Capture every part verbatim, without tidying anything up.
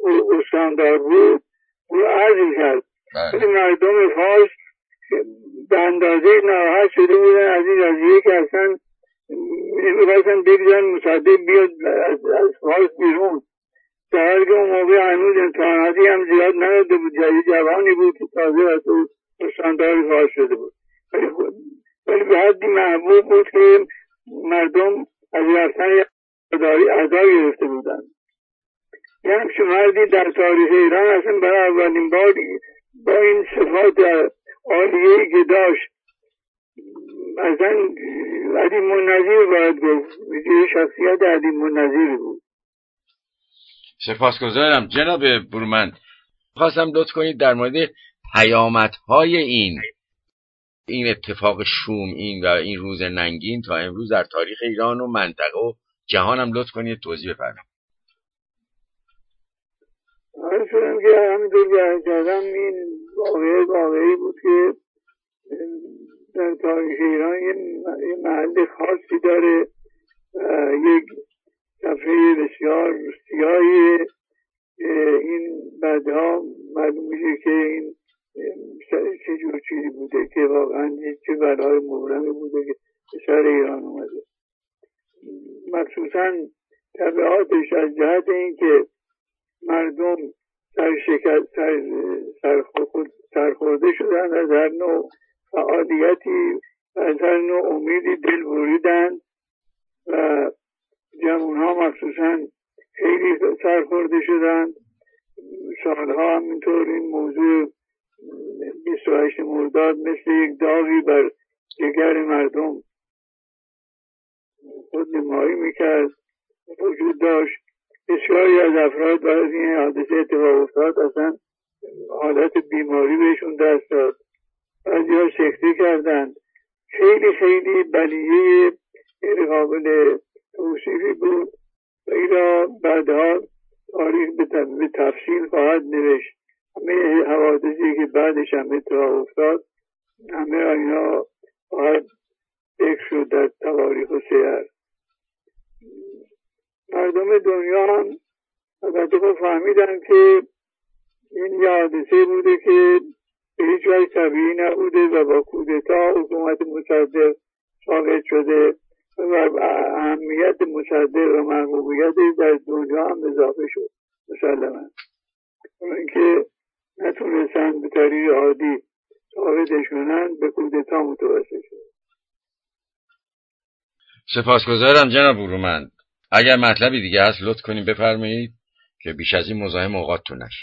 استاندار بود او عزل کرد. ولی مردم فارس به اندازه ناراحت شده بودن از این قضیه که اصلا نمی‌خواستن بگذارن مصدق بیاد از, از فارس بیرون، در حالی که اون موقع هنوز امتحاناتی هم زیاد نداده بود، جایی جوانی بود که تازه از او استاندار فارس شده بود. ولی به حدی محبوب بود که مردم از رفتن اعضا گرفته بودن. یه همچون مردی در تاریخ ایران اصلا برای اولین بار با این صفات عالیه‌ای که داشت اصلا عدیم النظیر باید گفت، یه شخصیت عدیم النظیر بود. سپاسگزارم جناب برومند. خواستم لطف کنید در مورد پیامدهای این این اتفاق شوم این و این روز ننگین تا امروز در تاریخ ایران و منطقه و جهان هم لطف کنید توضیح بفرمایید. آره شدم که همینطور که کردم این واقعه واقعی بود که در تاریخ ایران یه محل خاصی داره، یک صفحه بسیار سیاهی. این بعدها معلوم میشه که این چه جور چیزی بوده که واقعا چه بلای مبرمی بوده که به سر ایران اومده، مخصوصا تبعاتش از جهت این که مردم سرشکست سر سرخورده سر شدن، از هر نوع فعالیتی از هر نوع امیدی دل بریدن و جوانها مخصوصا خیلی سرخورده شدند. سالها همینطور این موضوع بیست و هشت مرداد مثل یک داغی بر جگر مردم خود نمایی میکرد، وجود داشت. بسیاری از افراد بعد از این حادثه اتفاق افتاد اصلا حالت بیماری بهشون دست داد، بعضی‌ها سکته کردند. خیلی خیلی بلیه غیر قابل توصیفی بود و این را بعدها تاریخ به تفصیل خواهد نوشت. همه حوادثی که بعدش هم اتفاق افتاد همه اینا خواهد ذکر شد در تواریخ و سیر. مردم دنیا هم البته خب فهمیدن که این یه حادثه بوده که به هیچ وجه طبیعی نبوده و با کودتا حکومت مصدق ساقط شده و اهمیت مصدق و محبوبیت در دنیا هم اضافه شد مسلماً، اینکه نتونستن به طریق عادی ثابتش کنن به کودتا متوسل شد. سپاسگزارم جناب برومند. اگر مطلبی دیگه هست لطف کنید بفرمایید که بیش از این مزاحم اوقاتتون نشه.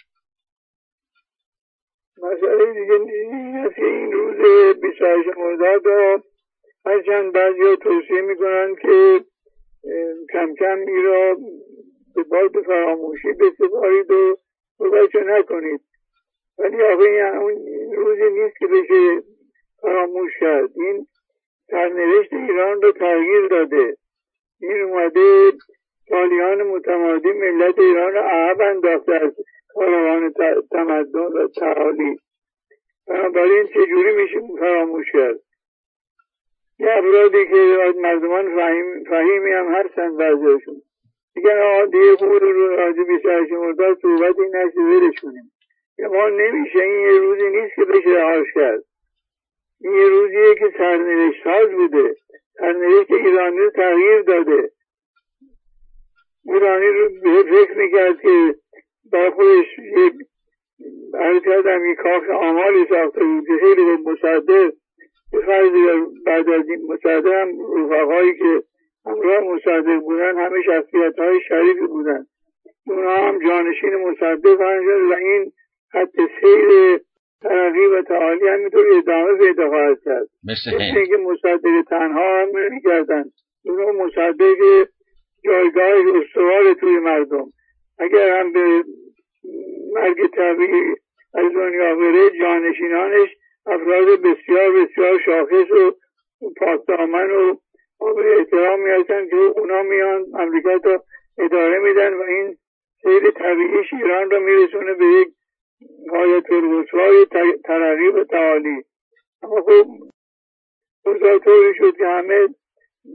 مسئله دیگه این است که این روز بیست و هشت مرداد را هرچند بعضی توصیه میکنن که کم کم این را به باد فراموشی بسپارید و توجه نکنید، ولی آقا این روزی نیست که بشه فراموش کرد. این سرنوشت ایران رو تغییر داده. این اومده سالیان متمادی ملت ایران رو عقب انداخته از کاروان تمدن و تعالی. بنابراین چجوری میشه فراموش کرد؟ یه افرادی که مردمان فهیم فهیمی هم هستن بعضیشون میگن آقا دیگه خود رو راجع بیست و هشت مرداد صحبت این نشه ولش کنیم. ما نمیشه، این یه روزی نیست که بشه رهاش کرد. این یه روزیه که سرنوشت ساز بوده، سرنوشت ایرانی رو تغییر داده. ایرانی رو به فکر میکرد که با خودش یک عرض کردم یک کاخ آمالی ساخته بود که خیلی به مصدق به فرضی بعد از این مصدق هم رفقایی که همراه مصدق بودن همه شخصیت های شریفی بودن، اونا هم جانشین مصدق هستند و این خط سیر ترقی و تعالی همینطور ادامه پیدا خواهد کرد. مثل اینکه مصدق تنها هم نمی‌کردن، اونا مصدق جایگاه استوار توی مردم. اگر هم به مرگ طبیعی از دنیا بره، جانشینانش افراد بسیار بسیار شاخص و پاکدامن و قابل احترامی هستن که اونا میان مملکت رو اداره میدن و این سیر طبیعیش ایران رو میرسونه به یک غایت الرسوای ترقی و تعالی. اما خب اوضاع طوری شد که همه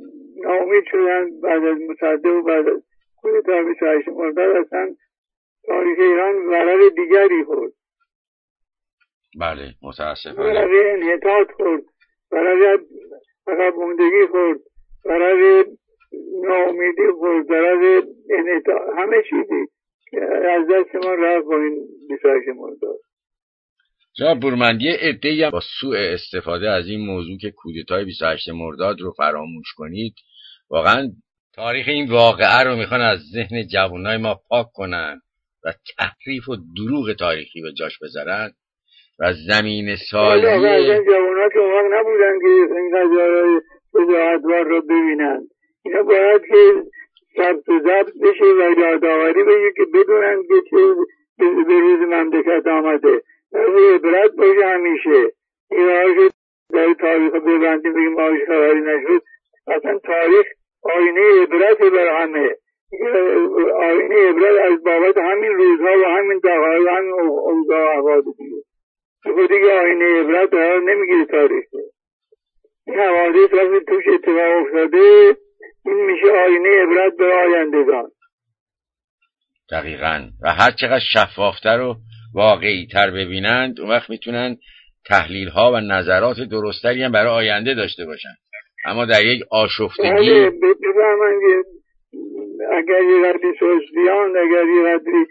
ناامید شدن بعد از مصدق و بعد از کودتا بیست و هشت مرداد اصلا تاریخ ایران ضرر دیگری خورد. بله متاسفانه ضرر انحطاط خورد، ضرر عقب ماندگی خورد، ضرر ناامیدی خورد، ضرر انحطاط، همه چیزی از دست ما رفت با این بیست و هشت مرداد. جناب بورمند، یه عده‌ای با سوء استفاده از این موضوع که کودتای بیست و هشت مرداد رو فراموش کنید، واقعا تاریخ این واقعه رو میخوان از ذهن جوانای ما پاک کنن و تحریف و دروغ تاریخی به جاش بذارن و زمین سازی اصلا جوانا که اون وقت نبودن که این قضیه‌های وجاهتوار رو ببینن. اینا باید که ثبت و ضبط بشه و یادآوری بشه که بدونن که چه به روز مملکت آمده. در عبرت باشه همیشه. این هاشو در تاریخ ببندیم بگیم آش خبری نشد. اصلا تاریخ آینه عبرت بر همه. آینه عبرت از بابت همین روزها و همین دقایق و همین اوضاع و احوال دیگه. خودی که آینه عبرت قرار نمیگیره تاریخ. این حوادث وقتی توش اتفاق افتاده این میشه آینه عبرت به آیندگان. دقیقاً. و هر چقدر شفافتر و واقعی تر ببینند اون وقت میتونن تحلیل ها و نظرات درستری هم برای آینده داشته باشن. اما در یک آشفتگی بفهمن که اگر یه قدری سوسیان، اگر یه قدری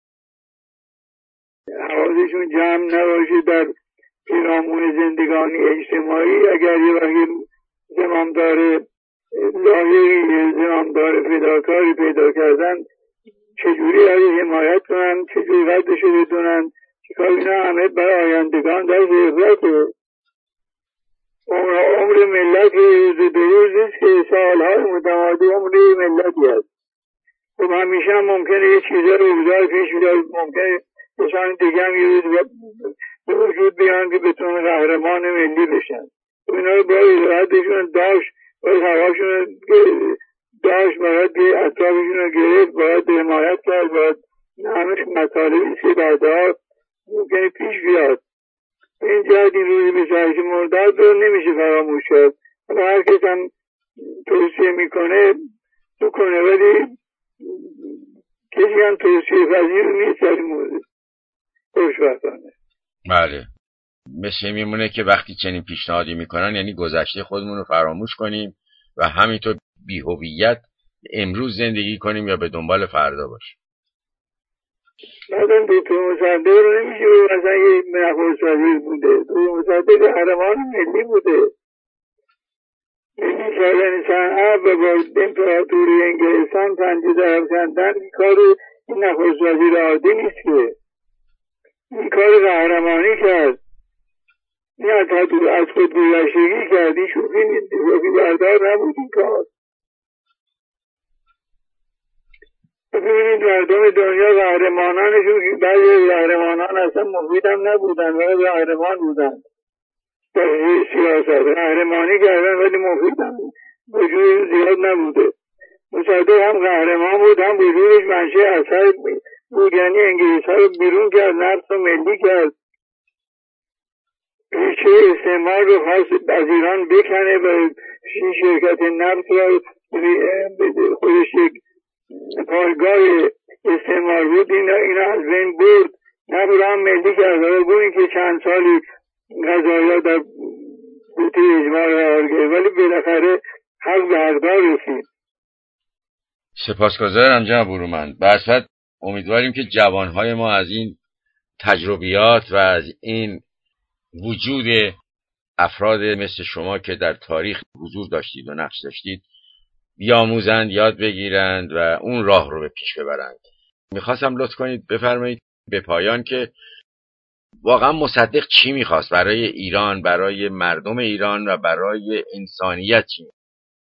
حوادثشون جمع نباشه در پیرامون زندگانی اجتماعی، اگر یه وقتی زمامدار لاحقی، زمامدار فداکاری پیدا کردن، چجوری از حمایت کنن، چجوری قدرشو بدونن، چیکار اینا همه برای آیندگان در عبرته. عمر عمر ملت روز به روز است که سالهای متمادی عمر ملتی هست. خب همیشه هم ممکنه یه چیزا رو اوضاع پیش بیاد، ممکنه کسان دیگه هم یه روز به وجود بیان که بتونن قهرمان ملی بشن. اینا رو باید ردشون داشت، باید هواشون داشت، باید اطرافشون رو گرفت، باید حمایت کرد، باید همه مطالبی که بعدها ممکنه پیش بیاد. این جهت این روز بیست و هشت مرداد رو نمیشه فراموش کرد. هر کس هم توصیه میکنه بکنه، ولی کسی هم توصیه پذیر نیست در این مورد. خوشبختانه. بله. مثل میمونه که وقتی چنین پیشنهادی میکنن یعنی گذشته خودمون رو فراموش کنیم و همینطور بی‌هویت امروز زندگی کنیم یا به دنبال فردا باشیم. بعدم دکتر مصدق رو نمیشه به مثلا یه نخست وزیر بوده. دکتر مصدق قهرمان ملی بوده. ملی کردن صنعت و با امپراتوری انگلستان پنجه در افکندن این کار این نخست وزیر عادی نیست که. این کار قهرمانی کرد. این از خود گذشتگی کرد. این شوخی بردار نبود این کار. ببینید مردم دنیا قهرمانانشون که بعضی قهرمانان اصلا مفید هم نبودن ولی قهرمان بودن در سیاست. قهرمانی کردن ولی مفید هم وجود زیاد نبوده. مصدق هم قهرمان بود، هم وجودش منشأ اثر بود، یعنی انگلیس ها رو بیرون کرد، نفت رو ملی کرد، ریشه استعمار رو خواست از ایران بکنه و شرکت نفت رو خودش یک پایگاه استعمار بود، اینا, اینا از بین برد، نفت رو هم ملی کرد و بود که چند سالی قضایا در بوته اجماع قرار گرفت ولی بالاخره حق به حقدار رسید. سپاسگزارم جناب برومند. به هر صورت امیدواریم که جوانهای ما از این تجربیات و از این وجود افراد مثل شما که در تاریخ حضور داشتید و نقش داشتید بیاموزند، یاد بگیرند و اون راه رو به پیش ببرند. میخواستم لطف کنید بفرمایید به پایان که واقعا مصدق چی میخواست برای ایران، برای مردم ایران و برای انسانیت چی میخواست؟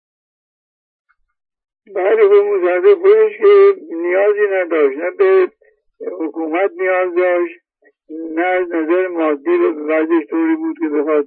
بله، به مصدق خودش که نیازی نداشت، نه به حکومت نیاز داشت، نه از نظر مادی به وضعش طوری بود که بخواد،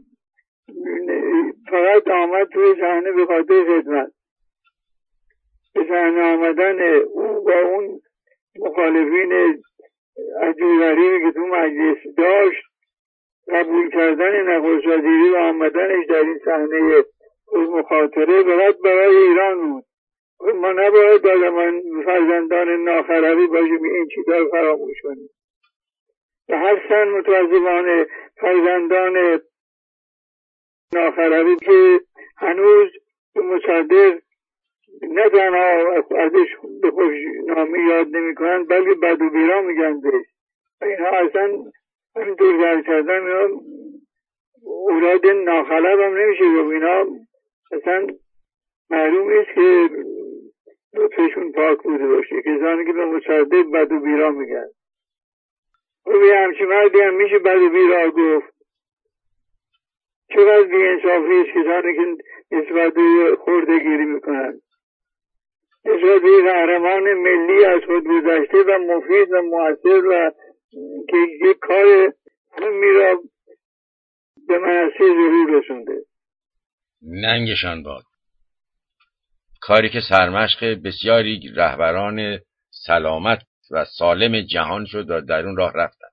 فقط آمد توی صحنه به خاطر خدمت. به صحنه آمدن او با اون مخالفین عجیب غریبی که تو مجلس داشت، قبول کردن نخست وزیری و آمدنش در این صحنه مخاطره فقط برای ایران بود. ما نباید آدمان فرزندان ناخروی باشیم این چیزا رو فراموش کنیم. به هر سن متاسفانه فرزندان ناخروی که هنوز به مصدق نه تنها ازش به خوشنامی یاد نمی کنند بلکه بد و بیرا میگن بهش. اینها اصلا همینطور زرد کردن اینا اولاد ناخلب هم نمیشه گفت. اینا اصلا معلوم نیست که لطفشون پاک بوده باشه، کسانی که به مصدق بد و بیرا میگن. و یه همچی مردی هم میشه بد و بیرا گفت؟ چقدر بی‌انصافی است کسانی که نسبت به خرده‌گیری میکنن، نسبت به قهرمان ملی از خود گذشته و مفید و مؤثر و که یک کار مهمی را به منصه ظهور رسونده. ننگشان باد. کاری که سرمشق بسیاری رهبران سلامت و سالم جهان شد و در اون راه رفتن.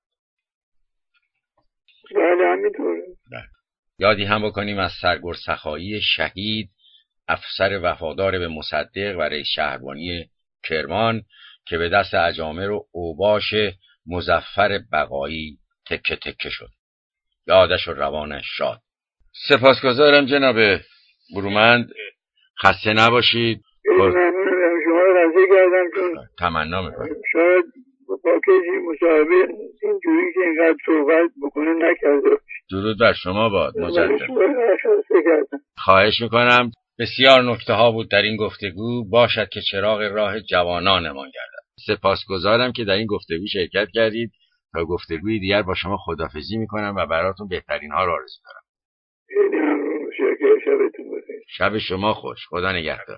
بله همینطوره. یادی هم بکنیم از سرگرسخایی شهید افسر وفادار به مصدق و رئیس شهربانی کرمان که به دست اجامر و اوباش مظفر بقایی تکه تکه شد. یادش و روانش شاد. سپاسگزارم جناب برومند، خسته نباشید. ممنونم، شما رو راضی کردم چون تمنا میکنم شاید با کسی مصاحبه اینجوری که اینقدر صحبت بکنه نکرده. درود بر شما باد. مجدد کردم. خواهش میکنم. بسیار نکته ها بود در این گفتگو، باشد که چراغ راه جوانانمان گردد. سپاسگزارم که در این گفتگو شرکت کردید. تا گفتگوی دیگر با شما خداحافظی میکنم و براتون بهترین ها را آرزو دارم. خیلی ممنون. شبتون بخیر. شب شما خوش. خدا نگهدار.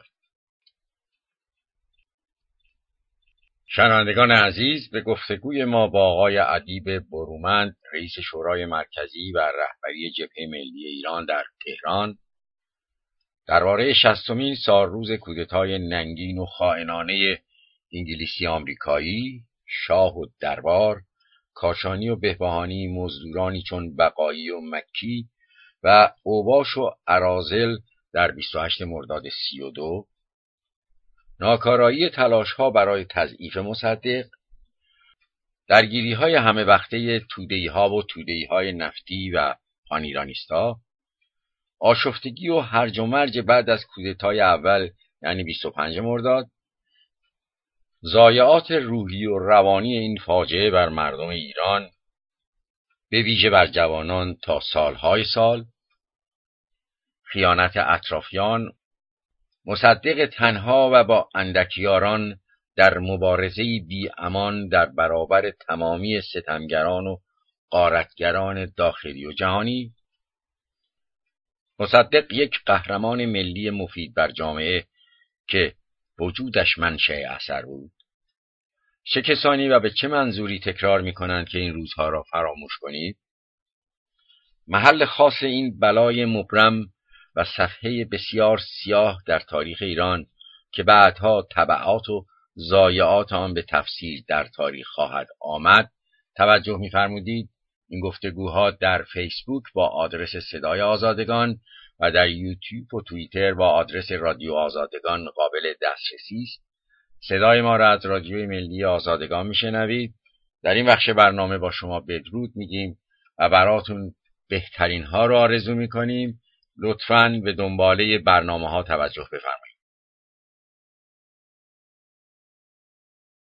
شنوندگان عزیز، به گفتگوی ما با آقای ادیب برومند، رئیس شورای مرکزی و رهبری جبهه ملی ایران در تهران، درباره شصتمین سالروز کودتای ننگین و خائنانه انگلیسی آمریکایی، شاه و دربار، کاشانی و بهبهانی، مزدورانی چون بقایی و مکی و اوباش و اراذل در بیست و هشتم مرداد سی و دو، ناکارایی تلاش‌ها برای تضعیف مصدق، درگیری‌های همه وقته توده‌ای‌ها و توده‌ای‌های نفتی و پانیرانیستا، آشفتگی و هرج و مرج بعد از کودتای اول یعنی بیست و پنجم مرداد، ضایعات روحی و روانی این فاجعه بر مردم ایران، به ویژه بر جوانان تا سالهای سال، خیانت اطرافیان، مصدق تنها و با اندکیاران در مبارزه‌ای بی امان در برابر تمامی ستمگران و غارتگران داخلی و جهانی، مصدق یک قهرمان ملی مفید بر جامعه که وجودش منشأ اثر بود. چه کسانی و به چه منظوری تکرار می‌کنند که این روزها را فراموش کنید؟ محل خاص این بلای مبرم و صفحه بسیار سیاه در تاریخ ایران که بعدها تبعات و ضایعات آن به تفصیل در تاریخ خواهد آمد توجه می‌فرمودید. این گفتگوها در فیسبوک با آدرس صدای آزادگان و در یوتیوب و توییتر با آدرس رادیو آزادگان قابل دسترسی است. صدای ما را از رادیوی ملی آزادگان میشنوید. در این بخش برنامه با شما بدرود میگیم و براتون بهترین ها را آرزو میکنیم. لطفاً به دنباله برنامه ها توجه بفرمایید.